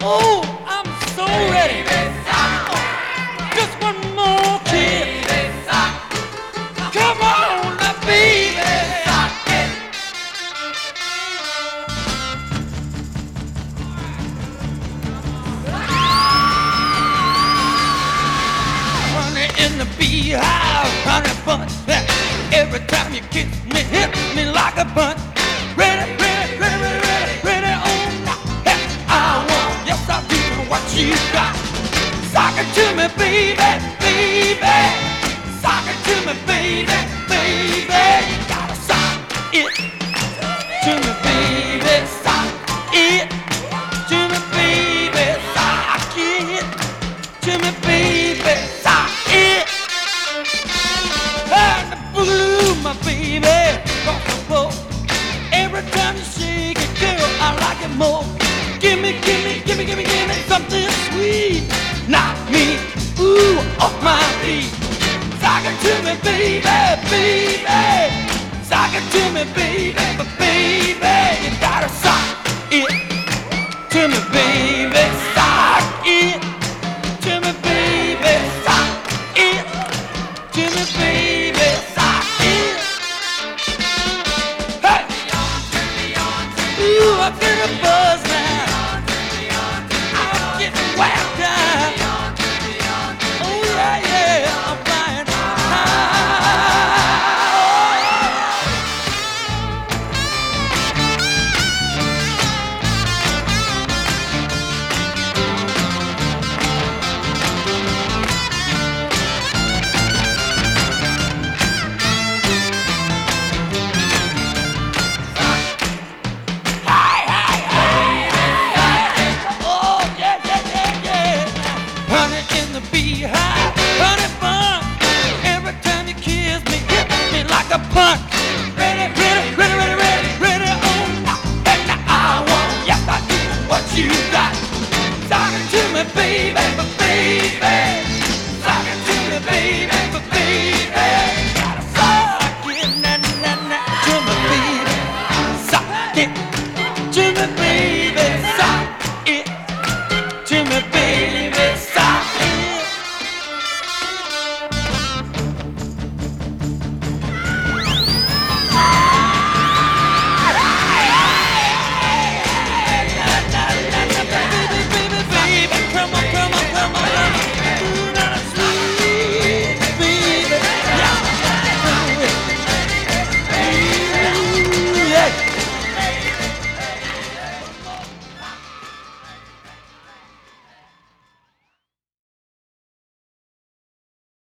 Oh, I'm so ready. Just one more kiss. Come on, now, baby. Honey in the beehive, honey bunch. Every time you kiss me, hit me like a bunch. Ready, ready, ready, ready, ready, oh now. Hey, I want, yes I do what you got. Sock it to me, baby, baby. Sock it to me, baby, baby. You gotta sock it to me, baby. Sock it to me, baby. Sock it to me, baby. Sock it. And the blue, my baby, across the floor. Every time you shake it, girl, I like it more. Give me, give me, give me, give me, give me something sweet. Knock me, ooh, off my feet. Sock it to me, baby, baby. Sock it to me, baby, baby. You gotta sock it to me, baby.